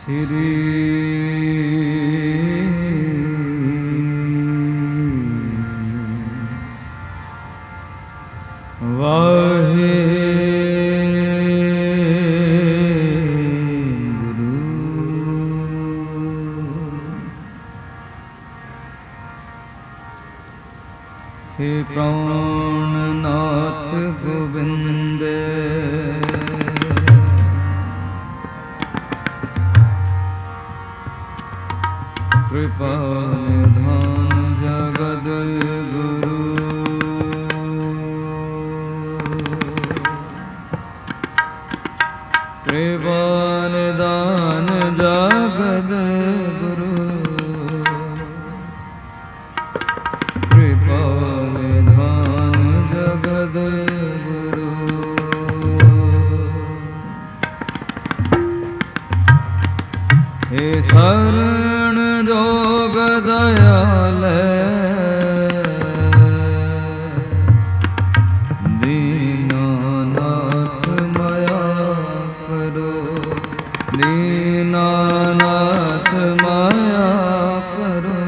श्री वाहे हे प्राणनाथ गोविंद कृपा निधान जगद गुरु कृपा निधान जगद गुरु कृपा निधान जगद गुरु हे शरण जोग दयाल दीनानाथ माया करो दीनानाथ माया करो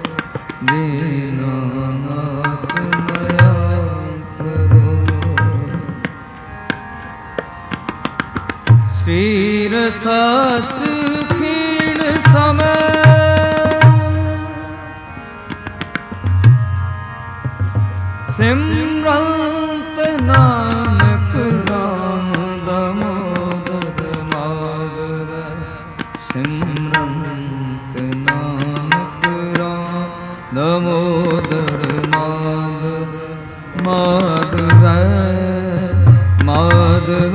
दीनानाथ माया करो श्रीर शास्त्र क्षीण समय सिमरंत नानक राम दामोदर माधव सिमरंत नानक राम दामोदर माधव माधव माधव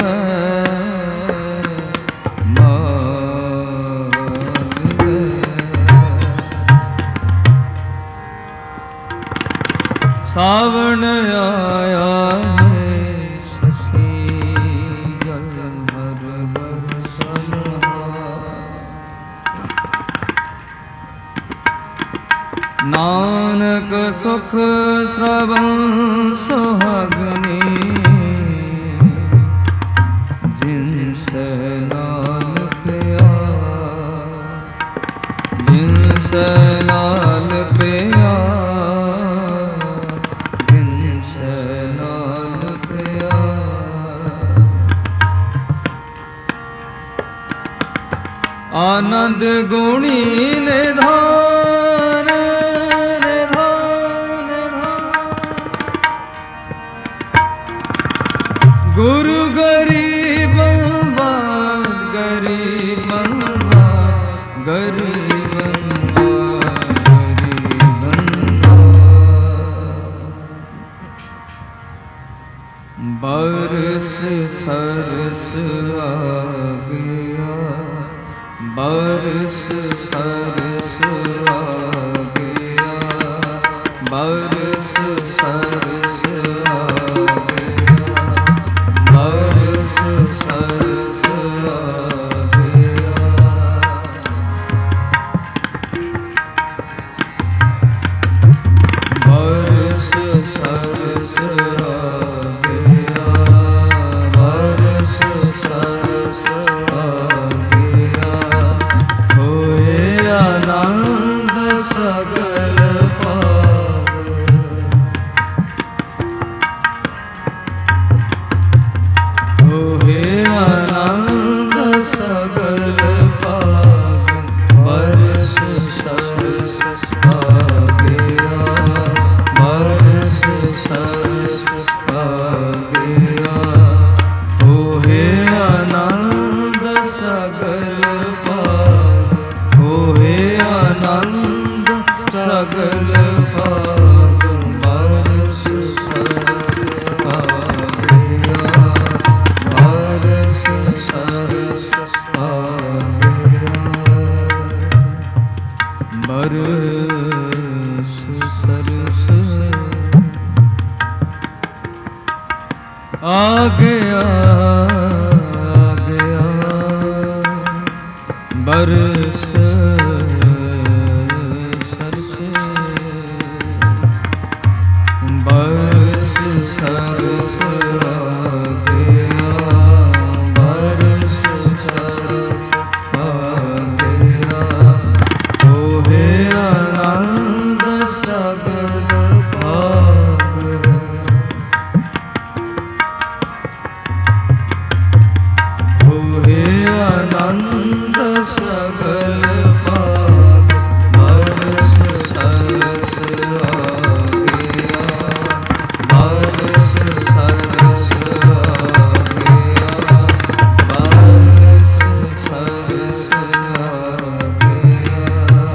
सावन आया है शशि जल हर बरसन नानक सुख श्रवण सुहागनी जिनसे लाल प्यार जिनसे लाल प्यार आनंद गुणी निधान निधान गुरु गरीब गरीब गरीब बरस सरस आ गया बरस सरस आ गया बरस सरस आ गया बरस सरस आ गया बरस सरस आ गया बरस सरस आ आनंद सगल पावे ਆਨੰਦ ਸਗਲ ਭਾਗ ਬਰਸ ਸਰਸ ਆ ਗਿਆ, ਬਰਸ ਸਰਸ ਆ ਗਿਆ, ਬਰਸ ਸਰਸ ਆ ਗਿਆ।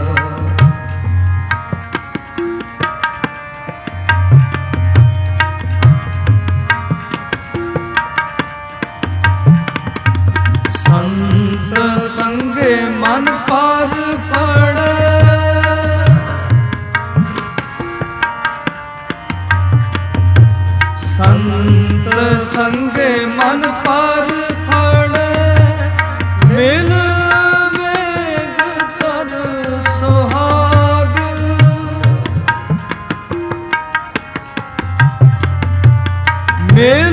ਸੰਤ ਸੰਗੇ ਮਨ ਪਰ ਪੜੈ, ਸੰਤ ਸੰਗੇ ਮਨ ਪਰ ਪੜੈ, ਮਿਲ ਵੇਗ ਤਰ ਸੁਹਾਗ, ਮਿਲ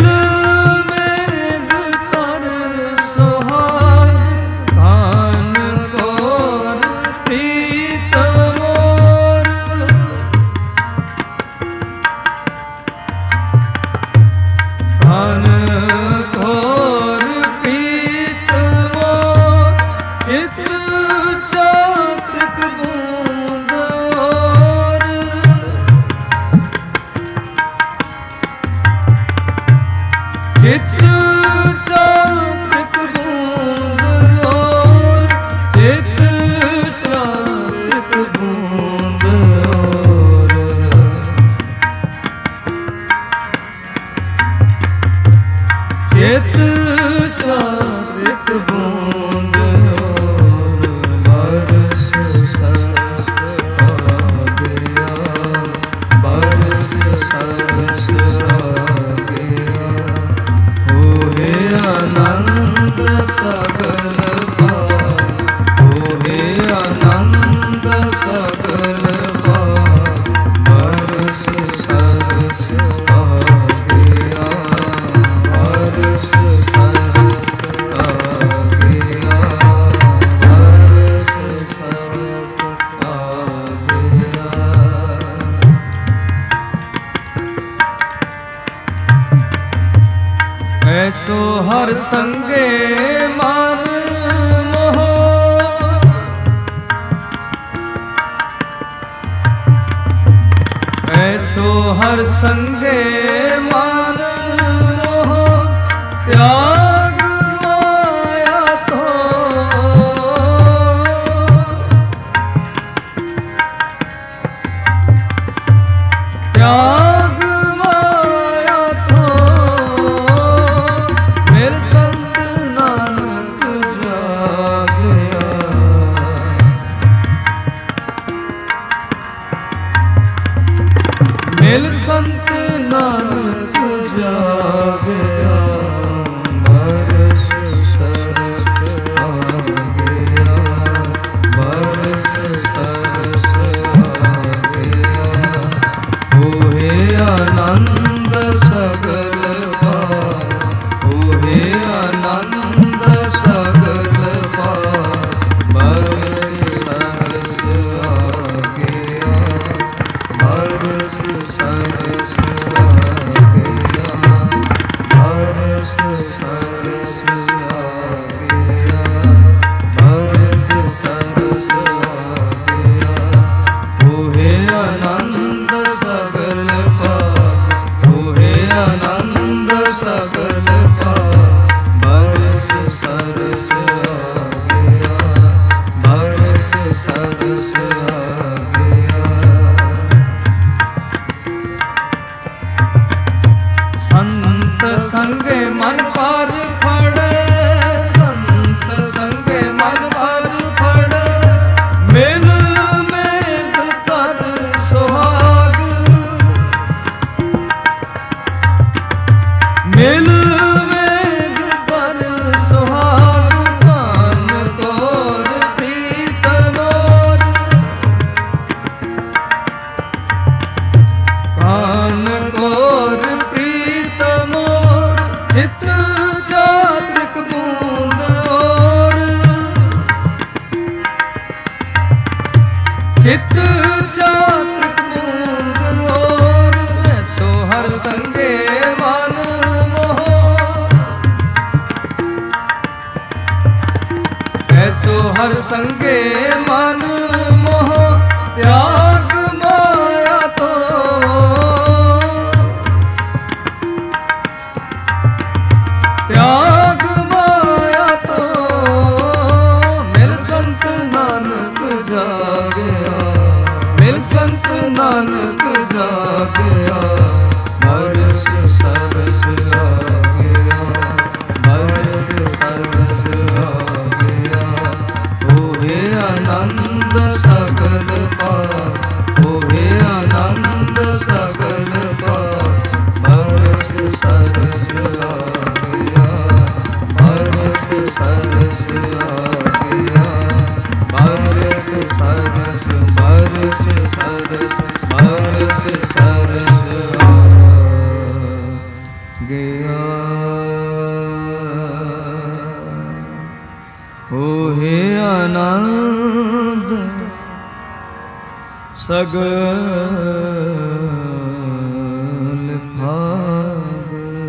ਐਸੋ ਹਰ ਸੰਗੇ ਮਨ ਮੋਹ, ਐਸੋ ਹਰ ਸੰਗੇ ਮਨ ਮੋਹ, ਤਿਆਗ ਮਾਇਆ ਤੋਂ, ਤਿਆਗ ਮਿਲ ਸੰਤ ਨਾਨਕ ऐसो हर संगे मन मोह त्याग माया तो त्याग माया तो मिल संत नानक जागया मिल संत नानक जागया बरस सरस आ गया बरस सरस आ गया ओहे आनंद सगल पार ओहे आनंद सगल पार बरस सरस आ गया बरस सरस आ गया बरस सरस बरस सरस बरस सरस आ गया ओहे आनंद सगल भाग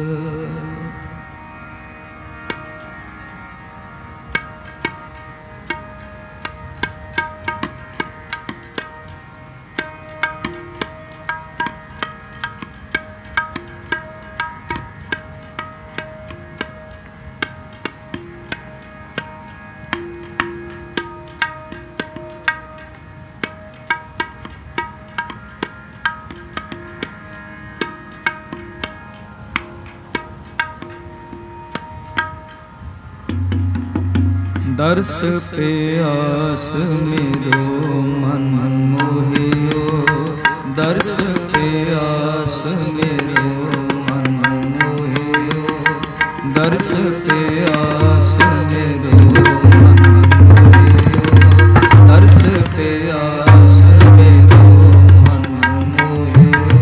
दर्श पे आस मेरो मन मोहियो दर्श पे आस मेरो मन मोहियो दर्श पे आस मेरो मन मोहियो दर्श पे आस मेरो मन मोहियो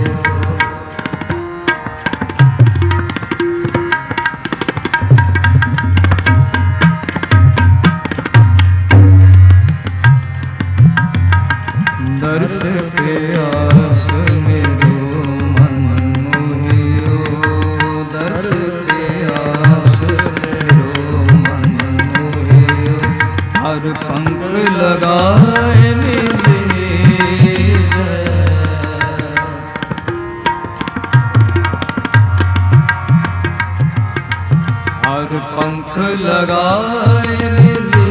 दर्श पे आस मेरो मन मोहियो दर्श पे आस मेरो मन मोहियो हर पंख लगाए मिले हर पंख लगाए मिले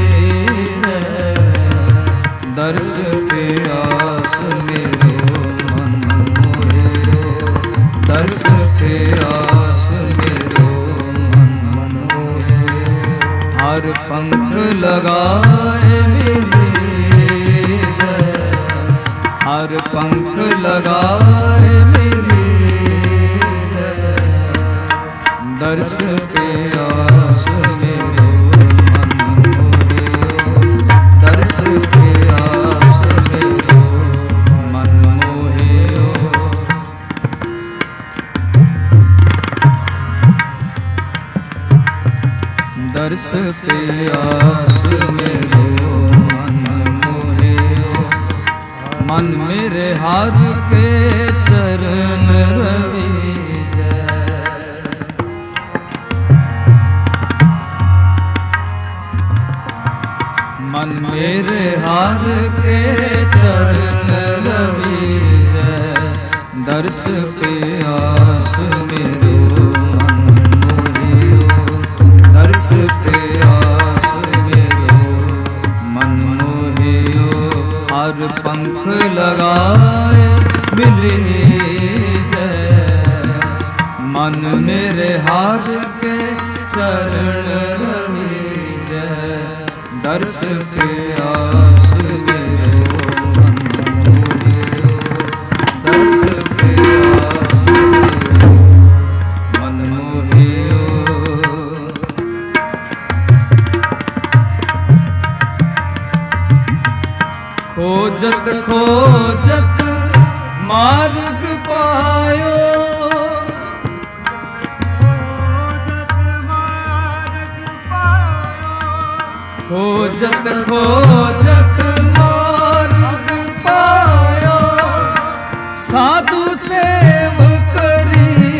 दर्श पे आस मेरो मन मोहियो दर्श पे आस मेरो मन मोहियो हर पंख लगाए मिले हर पंख लगाए मिले दर्श पे आस मेरो मन मोहियो दर्श पे आस मेरो मन मोहियो दर्श पे आस मेरो मन मोहियो मन मेरे हार के चरण रवि मन मेरे हार के चरण रवि दर्श पे आस मेरो मन मोहियो दर्श पे आस मेरो मन मोहियो हर पंख लगाए मिले मन मेरे हार के चरण रवि दर्श पे आस मेरो मन मोहियो दर्श पे आस मेरो मन मोहियो खोजत खोजत मार्ग पायो खोजत खोजत मार्ग पायो साधु सेव करी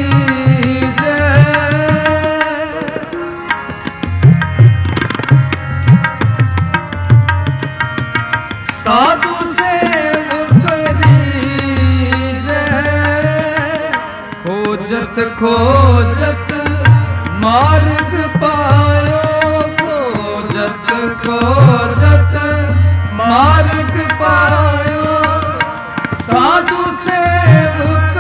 जय खोजत मार्ग पायो, खोजत खोजत मार्ग पायो, साधु सेवक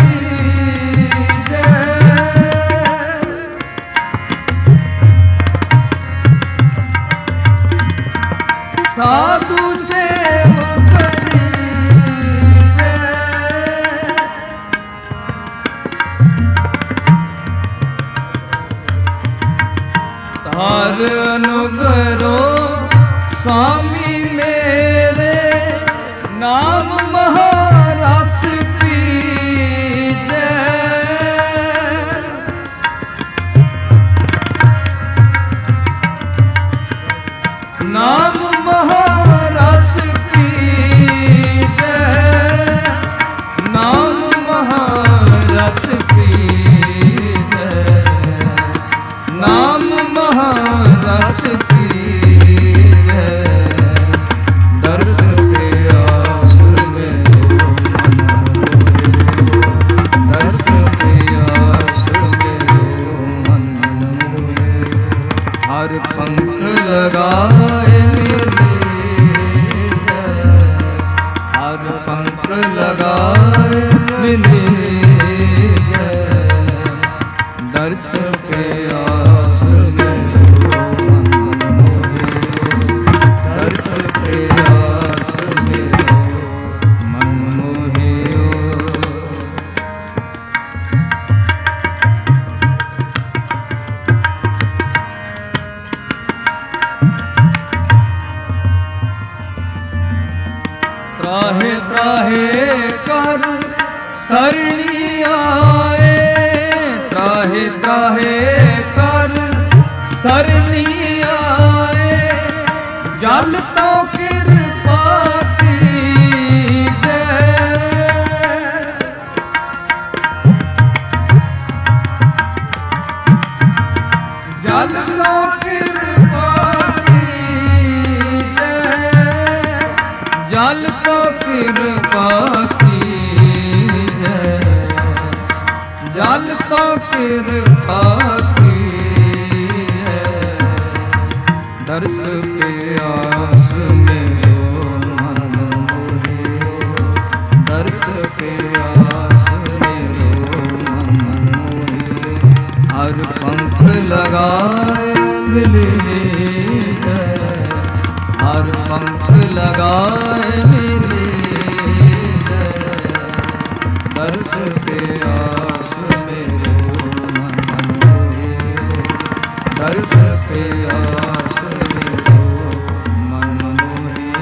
रीझै। साधु सेवक रीझै, तार अनुग्रह स्वामी मेरे, नाम महारस पीजै। नाम महारस पीजै, नाम महारस पीजै, नाम महारस पीजै। दर्श से आस मेरो मन मोहे, दर्श से आस मेरो मन मोहे। हर पंख लगाए मिले, हर पंख लगाए मिले, दर्श के आस मेरो मन मोहे, दर्श के आस मेरो मन मोहे। त्राहे त्राहे कर सरणी आए, त्राहे त्राहे कर सरणी आए, जल तो कृपा कीजै। जल तो कृपा कीजै, जल तो कृपा कीजै, जल तो कृपा कीजै। दर्श के आस मेरो मन मोहे, दर्श के आस मेरो मन मोहे। हर पंख लगाए मिले, हर पंख लगाए मिले, दर्श से आस मेरो मन मोहे, दर्श से आस मेरो मन मोहे।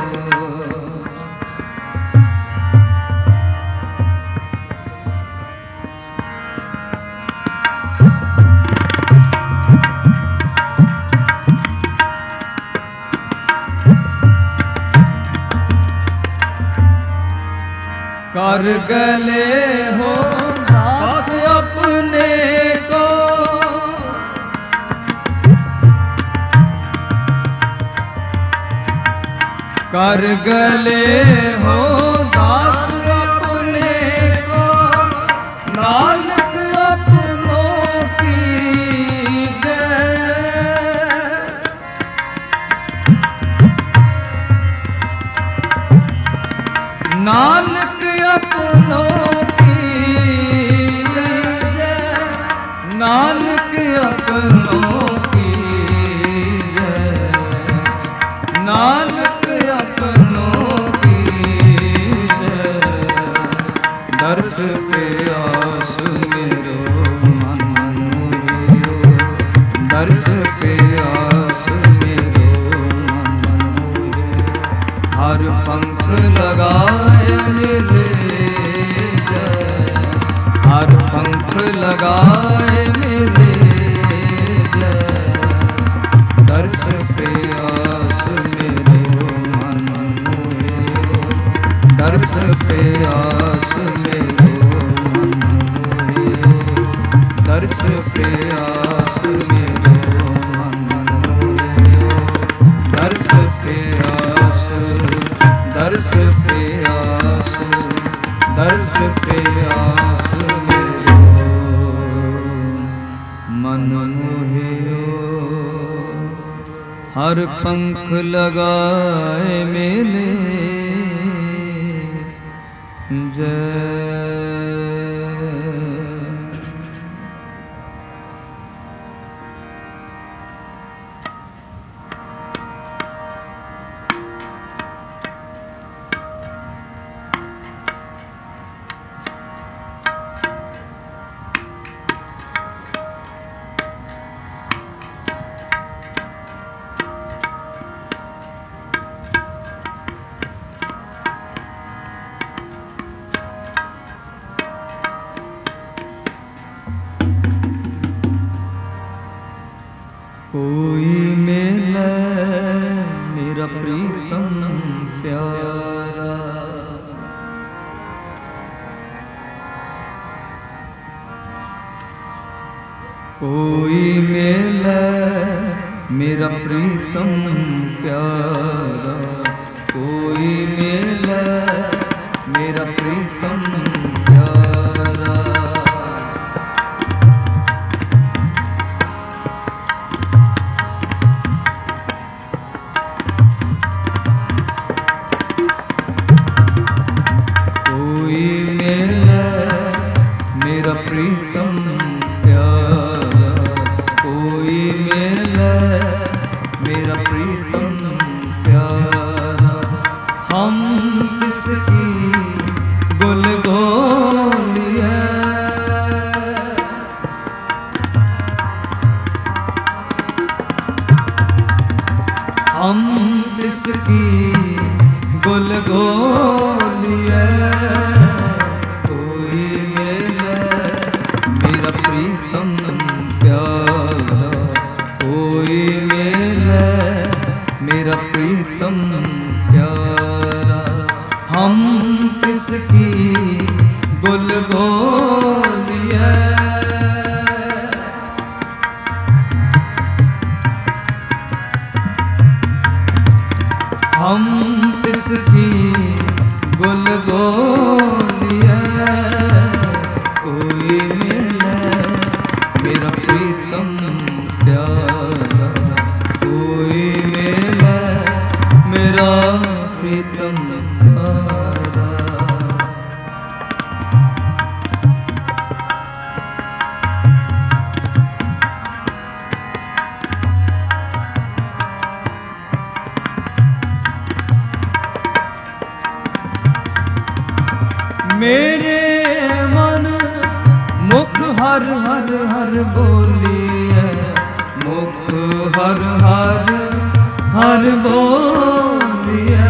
कर गले हो दास अपने को, कर गले हो दास अपने को, नानक अपनों की जय। नानक अपनों की जय, नानक अपनों की जय, नानक अपनों की जय। दर्श के आस मेरो मन मोहे, दर्श के आस मेरो मन मोहे। हर पंख लगाए मिले, हर पंख लगाए मिले, दर्श के आस मेरो मन मोहे, दर्श के आस मेरो मन मोहे, दर्श के आस मेरो मन मोहे, दर्श के आस, दर्श के आस, दर्श के आस मेरो हर पंख लगाए मेले जय। कोई मिले मेरा प्रीतम प्यारा, कोई मिले मेरा प्रीतम प्यारा, कोई मिले मेरा प्रीतम प्यारा। मेरा प्रीतम प्यारा, कोई मिले मेरा प्रीतम प्यारा। हम किसकी गुल गोलियां, हम किसकी गुल गोलियां। प्रीतम प्यारा, कोई मिले मेरा प्रीतम प्यारा। हम किसकी गुल गोलियां, हम किसकी गुल गोलियां। कोई मेरा प्रीतम प्यारा, कोई मिले मेरा प्रीतम प्यारा। मेरे मन मुख हर हर हर बोलिए, मुख हर हर हर बोलिए।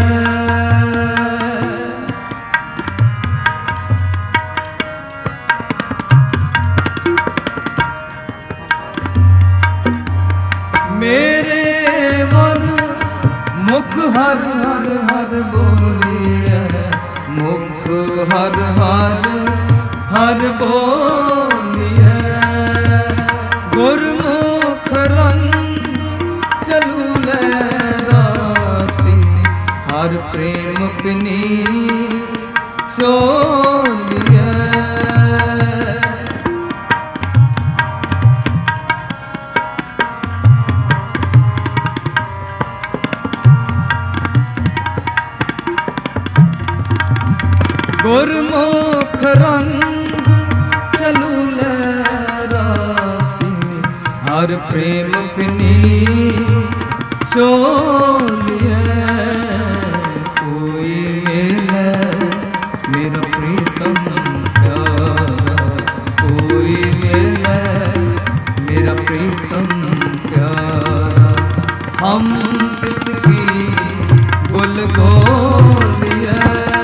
मेरे मन मुख हर हर हर बोलिए, मुख हर हर हर बोलिए। गुरमुख रंग चलू लहराती, हर प्रेम अपनी चोलिए। गुरमुख रंग चलू लहराती, हर प्रेम अपनी चोलिए। कोई मिले मेरा प्रीतम प्यारा, कोई मिले मेरा प्रीतम प्यारा। हम किसकी गुल गोलियां,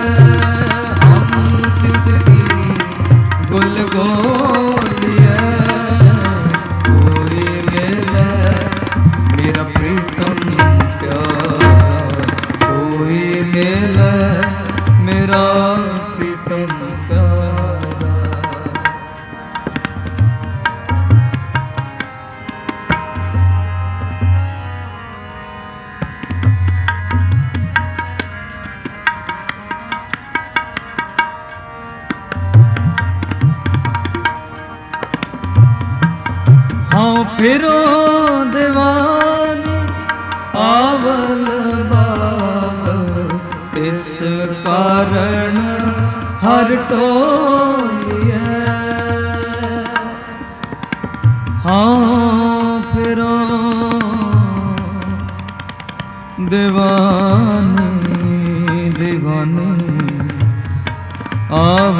गुल गोलियां। कोई मिले मेरा प्रीतम प्यारा, कोई मिले मेरा प्रीतम प्यारा। कारण हर टोलिए। हाँ फिरो दीवानी दीवानी आव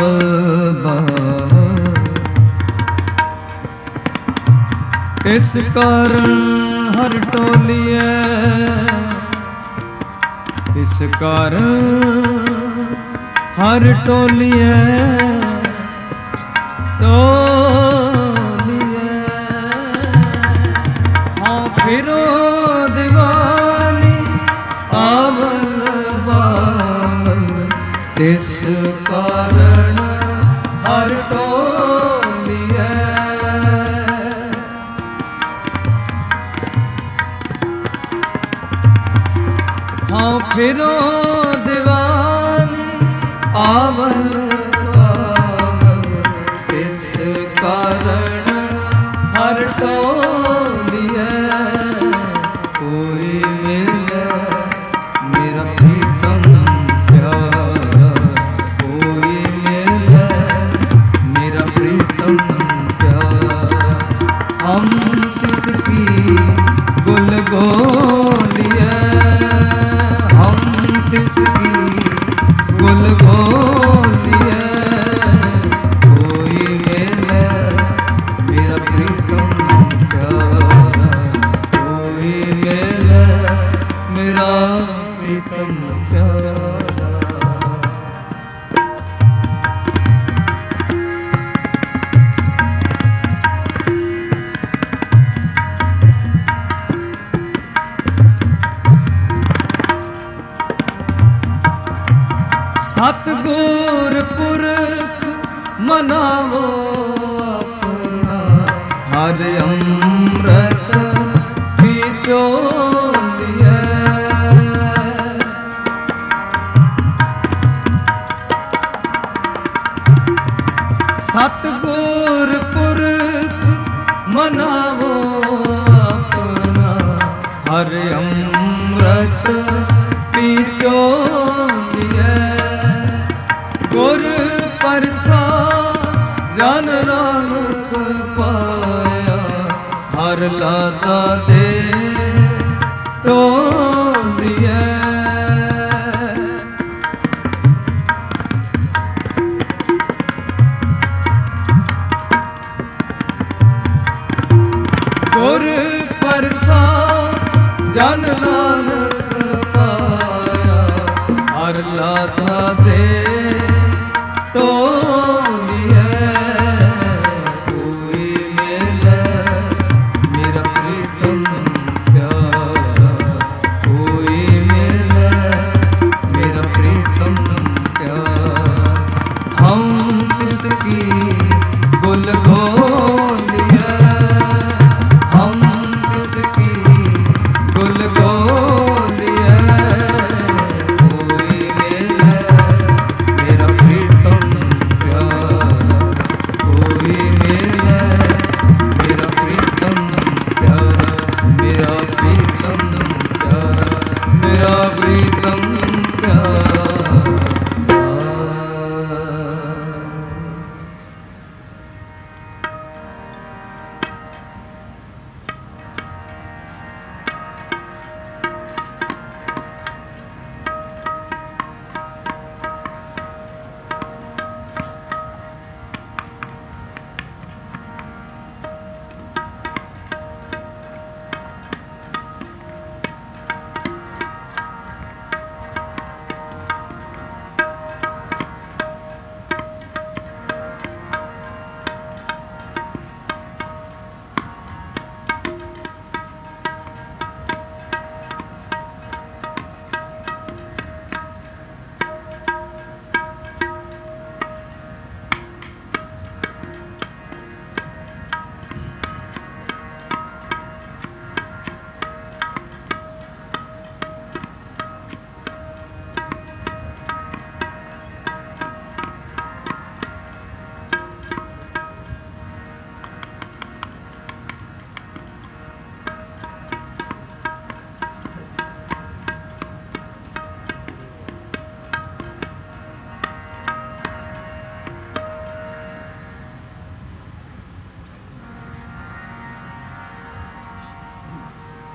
इस कारण हर टोलिए, इस कारण हर टोलिए टोलिए। हाँ फिरो दीवानी आवल बावल इस कारण हर टोलिए। हाँ फिरो दीवानी आवल बावल इस कारण हर टोलिए। कोई मिले मेरा प्रीतम प्यारा, कोई मिले मेरा प्रीतम प्यारा। हम किसकी गुल गोलिए, हम किसकी गुल गोलिए। कोई मिले मेरा प्रीतम प्यारा, कोई मिले मेरा प्रीतम प्यारा। सतगुर पुरख मनावो अपना, हर अमृत बिचोलिए। सतगुर पुरख मनावो अपना, हर अमृत बिचोलिए। गुर प्रसाद जन नानक पाया, हर लाता दे टोलिए। गुर प्रसाद जन नानक पाया, हर लाता दे टोलिए। कोई मिले मेरा प्रीतम प्यारा, कोई मिले मेरा प्रीतम प्यारा। हम किसकी गुल गोलिए, हम किसकी गुल गोलिए।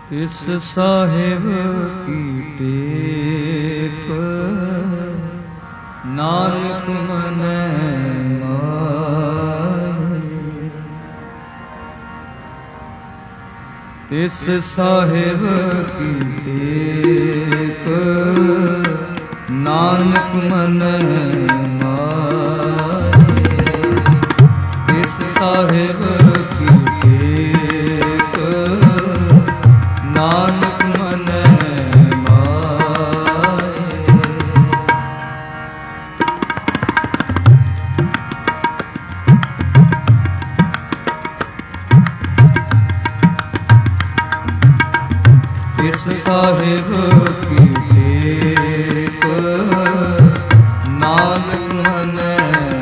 तिस साहिब की टेक नानक मनै माही। तिस साहिब की टेक नानक मनै माही। तिस साहिब की टेक नानक मनै माही। तिस साहिब की टेक नानक मनै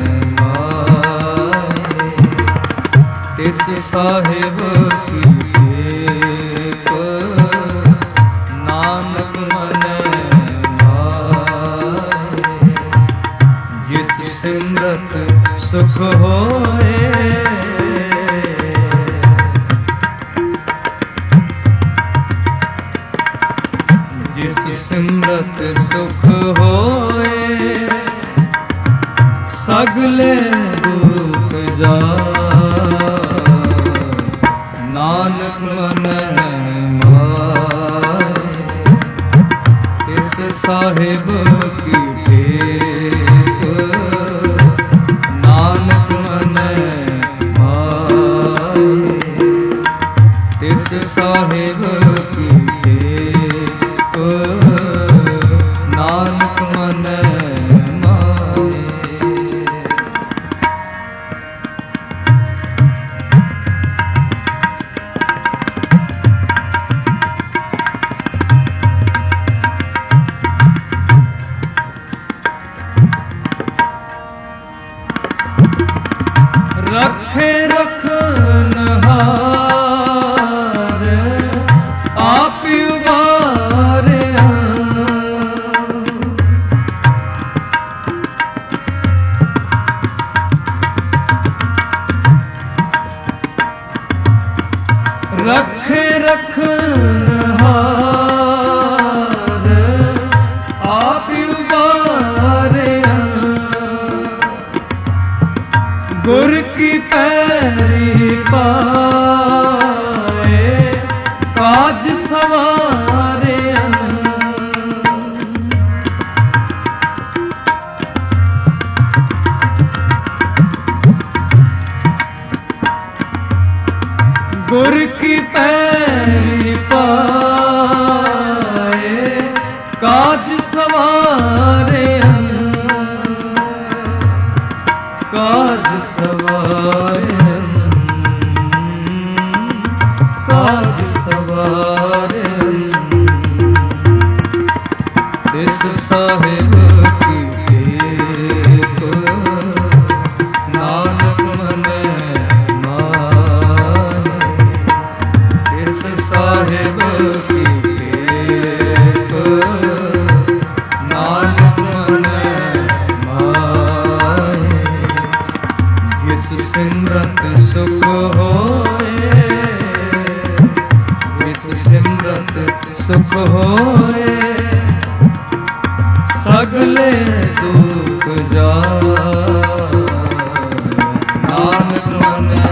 माही। तिस साहिब की टेक नानक मनै माही। जिस सिमरत सुख होए, जिस सिमरत सुख होए, सगले दुख जा नानक मनै माही। तिस साहिब की टेक नानक मनै माही। तिस साहिब की टेक नानक मनै माही। रखे रखनहार आप उबारिया। रखे रखनहार आप उबारिया। गुर की पैरी पाए काज सवारे। गुर की पैरी पाए काज सवारे। काज सवारे, काज सवारे। तिस साहिब की टेक नानक मनै माही। तिस साहिब की टेक नानक मनै माही। जिस सिमरत सुख होए, जिस सिमरत सुख होए, सगले दुख जा नानक मनै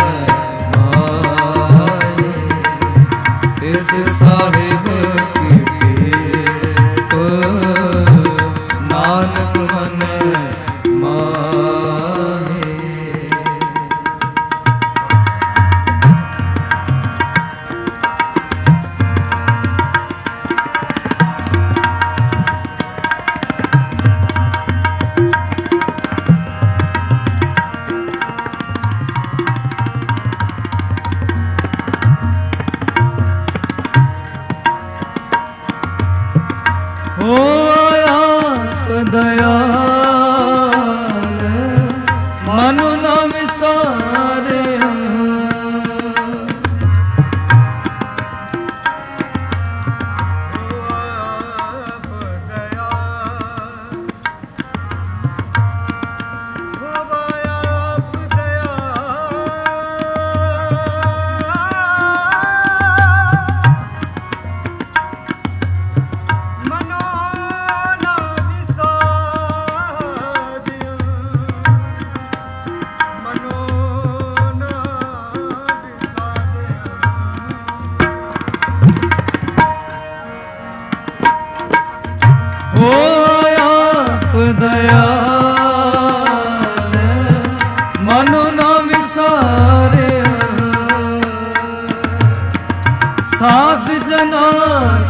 माही। तिस साहिब की टेक नानक मनै माही। हो आप दयाल मन न विसारे।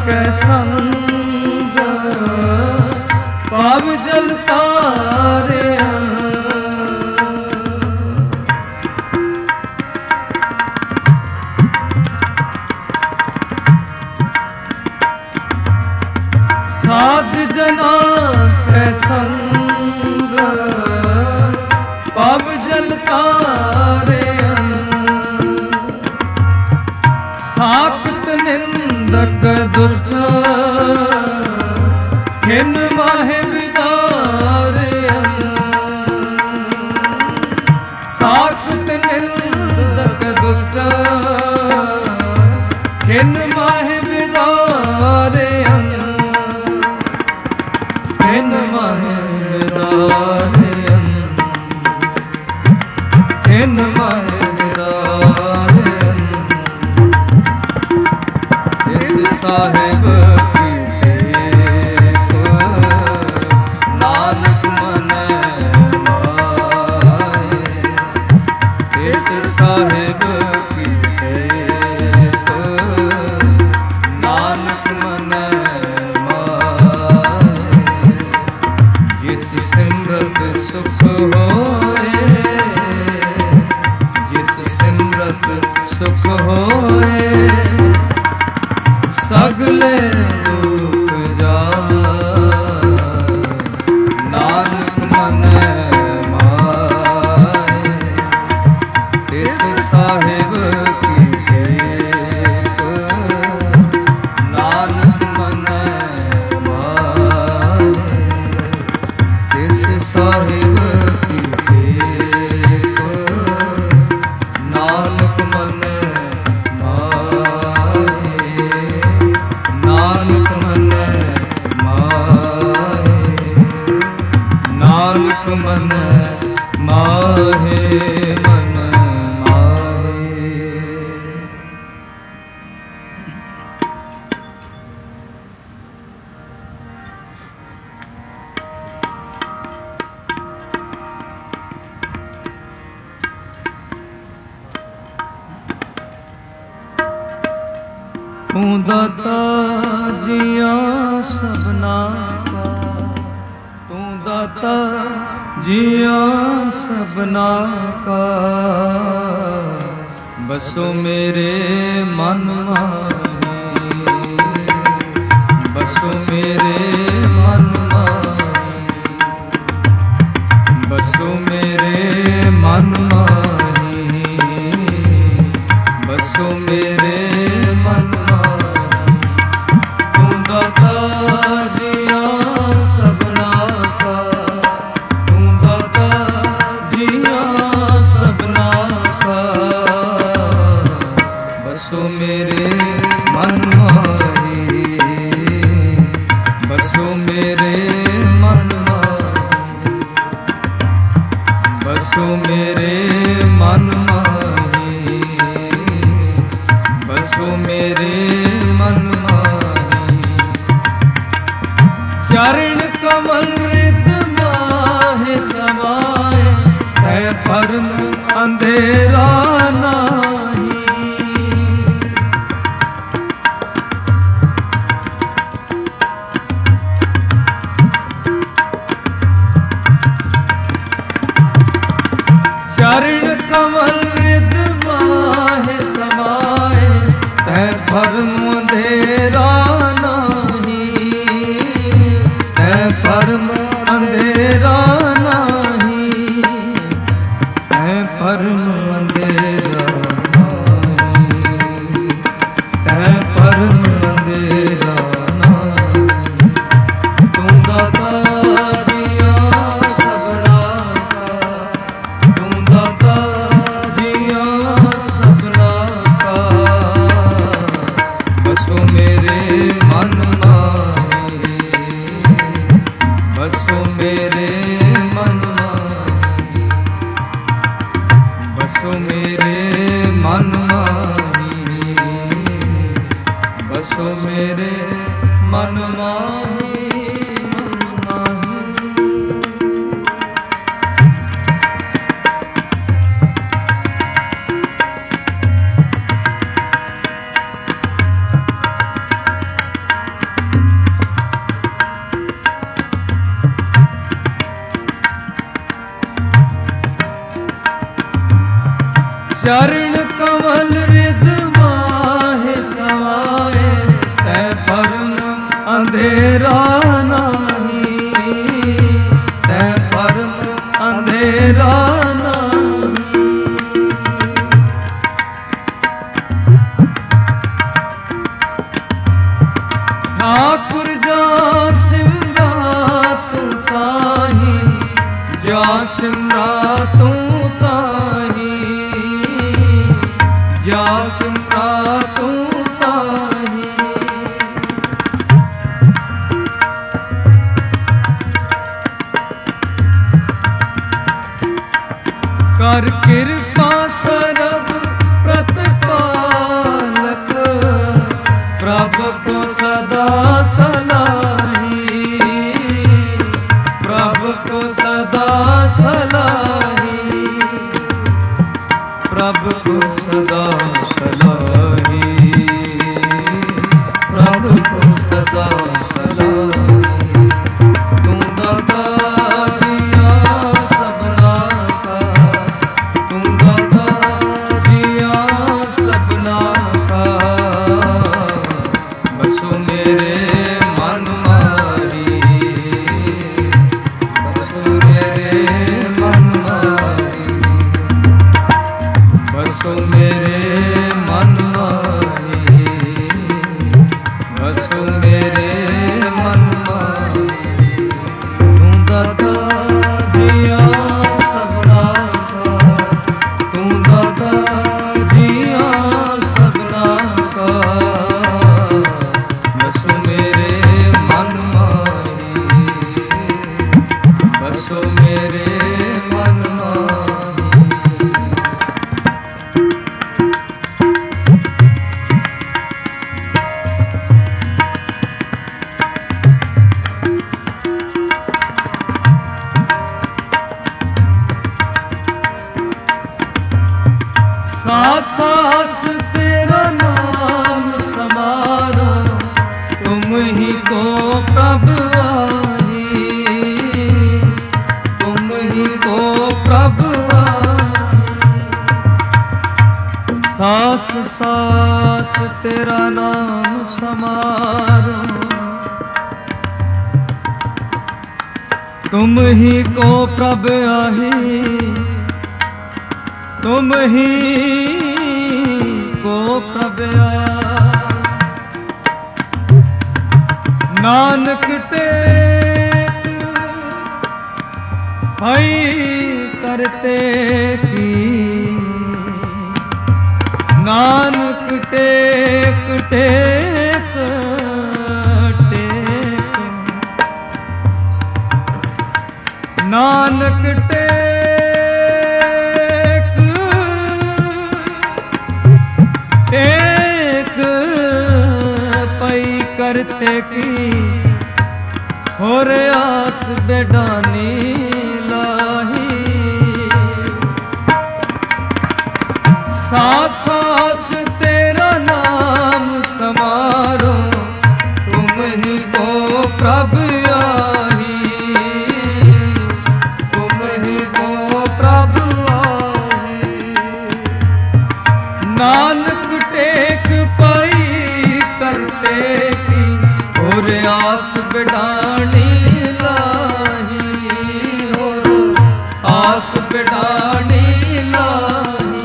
कै संग पाव जल तारे साध जना कै संग पाव जल तारे साखत निंदक दुष्ट हिन माहे विदारे साखत निंदक दुष्ट हिन माहे विदारे हिन माहे विदारे हिन माहे विदारे इस साहिब की टेक नानक मन माहे इस साहिब की टेक नानक मन माहे जिस सिमरत सुख होए जिस सिमरत सुख होए सगले दुख जाए नानक मन माहे तिस साहिब की टेक नानक मन माहे तिस साहिब की टेक नानक मन नानक मन माहे नानक मन माहे मन माहे तू दाता जिया सबना का तू दाता जिया सबना का बसो मेरे मन माहे बसो मेरे मन माहे बसो मेरे मन माहे बसो मेरे मन दाता जिया सबना का तू दाता जिया सबना का बसो मेरे मन माहे बसो मेरे मन माहे बसो मेरे मन माहे बसो मेरे मन चरण कमल रित माहे समाए है भरम अंधेरा नाही चरण कमल रित माहे समाए है भरम अंधेरा परम अंधेरा नहीं है परम अंधेरा नहीं है परम अंधेरा नहीं तू दाता जिया सबना का तू दाता जिया सबना का बसो मेरे मन बसो मेरे मन माहे बसो मेरे मन माहे बसो मेरे मन माहे मन माहे चरण कमल रिद माहे समाए, तै परम अंधेरा नाही, तै परम अंधेरा नाही। ठाकुर जा सिमरा तू ताही, जा सिमरा तू ताही, जा सिमरा तू ताही। कर कृपा सरब प्रतिपालक, प्रभु को सदा सलाही, प्रभु को सदा सलाही, प्रभु को सदा सलाही, प्रभु को सदा सलाही। तू दाता जिया सबना का, तू दाता जिया सबना का, बसो मेरे मन मारी, बसो मेरे मन मारी, बसो मेरे मन मारी, बसो मेरे मन मारी। तू दाता जिया सबना का, तू दाता जिया सबना का, बसो मेरे मन मारी, बसो मेरे मन मारी। सास सास तेरा नाम समारो, तुम ही को प्रभु आही, तुम ही को प्रभु आही। सास सास तेरा नाम समारो, तुम ही को प्रभु आही, तुम ही को प्रभु आही। नानक टेक भई करते की, नानक टेक टेक टेक, नानक टेक टेक पई करते की, होर आस बेडानी लाही। सास सास तेरा नाम समारो, तुम ही को प्रभु आही, तुम ही को प्रभु आही। नानक टेक पाई करते की, और आस बिडानी लाही, और आस बिडानी लाही।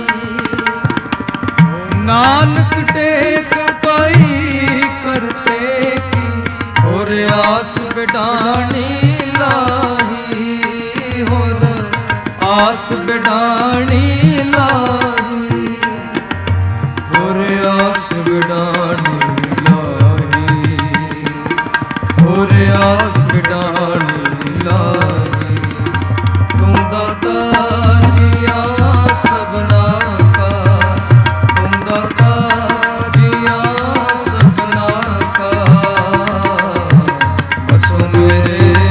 नानक टेक पाई करते की, और आस बिडानी लाही, और आस बिडानी लाही, और आस बिडानी लाही, और आस बिडानी लाही। तू दाता जिया सबना का, तू दाता जिया सबना का, बसो मेरे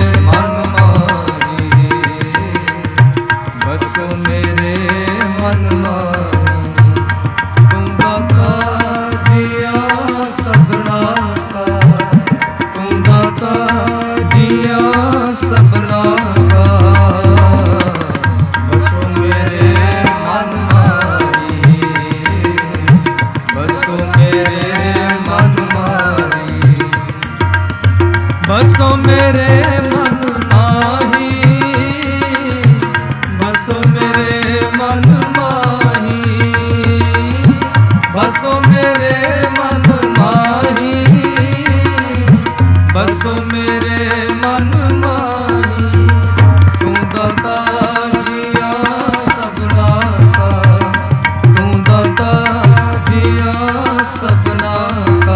बसो मेरे मन माही, बसो मेरे मन माही, बसो मेरे मन माही, बसो मेरे मन माही। तू दाता जिया सबना का, तू दाता जिया सबना का।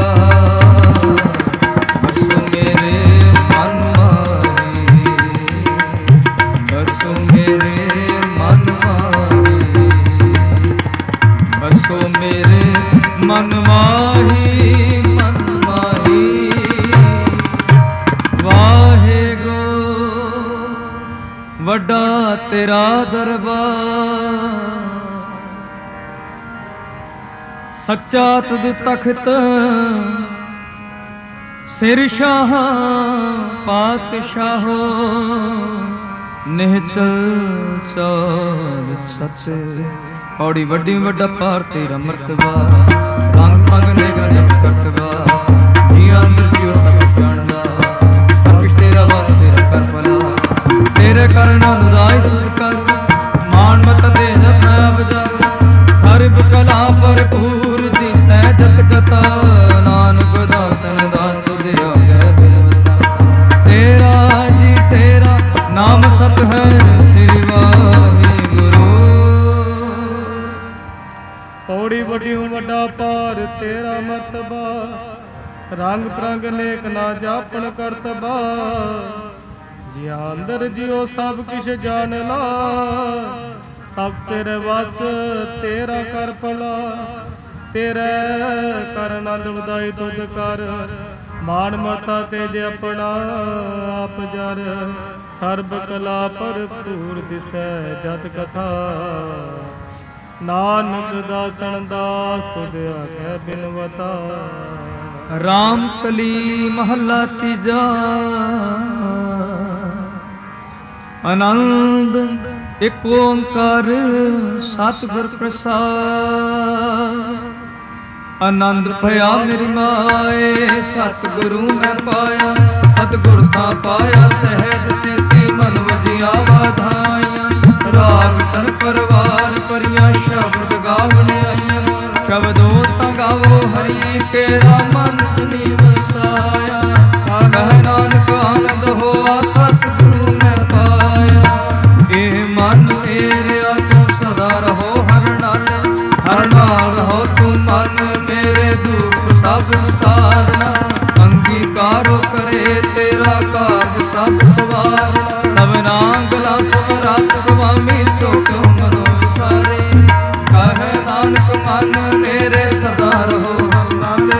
बसो मेरे मन माही, बसो मेरे मन माही, बसो मेरे मन माही, मन माही। वड्डा तेरा दरबार, सच्चा तुद तख्त, सिर शाह पातशाहो, निहचल चाल छत। पौड़ी वड्डी वड्डा पार तेरा मर्तबा, रंग पंग नेगा जप करतबा। जिया अंदर जियो सब सियाणदा, सब किश तेरा वास तेरा कर भला। तेरे करना नुदाई दूर कर, मान मत दे जब मैं अब जब। सर्ब कला भरपूर दिसै जत कथा, नानक दासन दास तुझ आगे बिलवता। तेरा जी तेरा नाम सत है, श्री वाहिगुरु। पौड़ी वड्डी वड्डा पार तेरा मर्तबा, रंग प्रंग नेक ना जापन करतबा। जिया अंदर जियो सब किश जान ला, सब तेरे वस तेरा कर भला। तेरे कर आनंद वधाई तुद कर, मान मता तेज अपना आप जर। सर्ब कला भरपूर दिसै जत कथा, नानक दासन दास तुद आगे बिनवता। राम कली महला तीजा, आनंद एक ओंकार सतगुर प्रसाद। आनंद भया मेरी माए, सतगुरु मैं पाया। सतगुर ता पाया सहज से मन वजिया वाधाइया। राग तन परवार परिया शब्द गावने आइया। शब्दों ता गावो हरि तेरा मन नी वसाया। कह नानक आनंद होआ सतगुरु मैं पाया। ए मन तेरे तू सदा रहो हर नाल, हर नाल रहो तू मन मेरे दुख सब सारना। अंगीकारो करे तेरा काज सब सवार। सबना गला समरात स्वामी सो क्यों मनो विसारे। कह नानक मन मेरे सदा रहो नाले।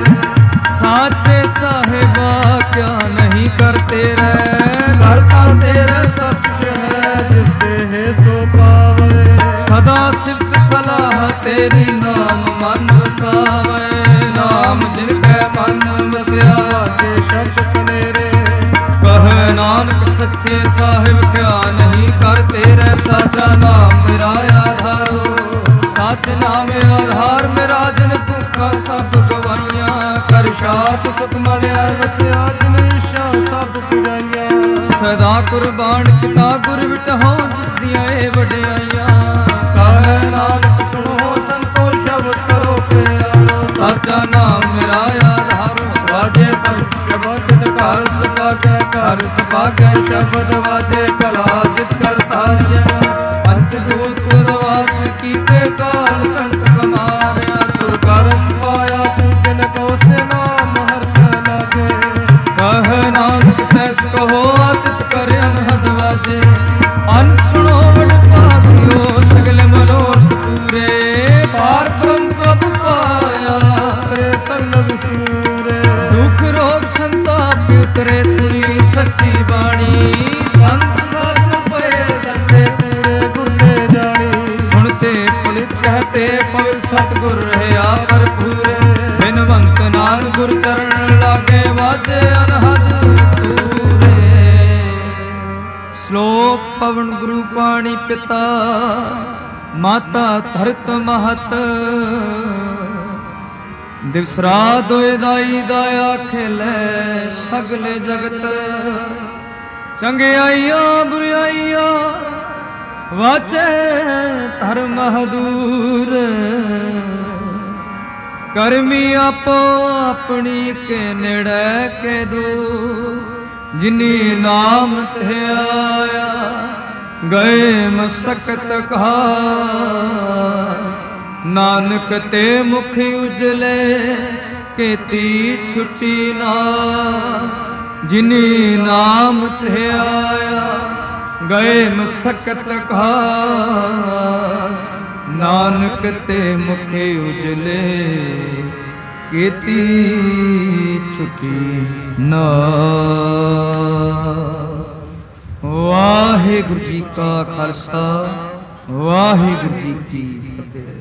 साचे साहिबा क्या नहीं करते रहे, करता तेरा सब है जिसते है सो पावे। सदा सिफ्त सलाह तेरी नाम मन वसावे। नाम जिनके मन वसया ते शब्द कनेरे। कह नानक सच्चे साहिब क्या नहीं करते रहे। साचा नाम मेरा आधारो, साच नाम आधार मेरा। जिन भूखा सब गवाइया, कर शात सुख मलिया वसया। जिन इच्छा सब पुजाइया, सदा कुर्बान किता गुर विटहो जिस दिया ए वड्याइया। कह नानक सुनो संतो शब्द करो प्यारो। साचा नाम मेरा आधारो, वाजे पर शब्द कर सभागे। कर सभागे शब्द वाजे कला जित करतारिया। पंचदूत पुरवास कीते काल कंठ कमारिया। तुर करम पाया पूजन को से नाम हर लागे। कह नानक तैस कहो आतित कर अनहद वाजे। अन सुनो वड पातियो सगल मनोरथ पूरे। पार ब्रह्म प्रभु पाया रे सगल विसूरे। दुख रोग संताप उतरे सुनी सच्ची बाणी। संत साधन पे सरसे सूरे गुरने जानी। सुनते पुलित कहते पवित्र सतगुर रहे भरपूरे। बिनवंत नान गुर चरण लागे वाजे अनहद तूरे। श्लोक पवन गुरु पाणी पिता, माता धरत महत। दिवस रात दोए दाई दाया खेले ਸਗਲੇ ਜਗਤ। ਚੰਗਿਆਈਆਂ ਬੁਰਾਈਆਂ ਵਾਚੇ ਧਰਮ ਹਦੂਰ। ਕਰਮੀ ਆਪੋ ਆਪਣੀ ਕੇ ਨੇੜੇ ਕੇ ਦੂਰ। ਜਿਨੀ ਨਾਮ ਧਿਆਇਆ ਗਏ ਮਸਕਤ ਕਹਾ। ਨਾਨਕ ਤੇ ਮੁਖ ਉਜਲੇ ਕੀਤੀ ਛੁੱਟੀ ਨਾ। ਜਿਨੀ ਨਾਮ ਧਿਆਇਆ ਗਏ ਮਸਕਤ ਕਹਾ। ਨਾਨਕ ਤੇ ਮੁਖ ਉਜਲੇ ਕੀਤੀ ਛੁੱਟੀ ਨਾ। ਵਾਹਿਗੁਰੂ ਜੀ ਕਾ ਖਾਲਸਾ, ਵਾਹਿਗੁਰੂ ਜੀ ਕੀ ਫਤਿਹ।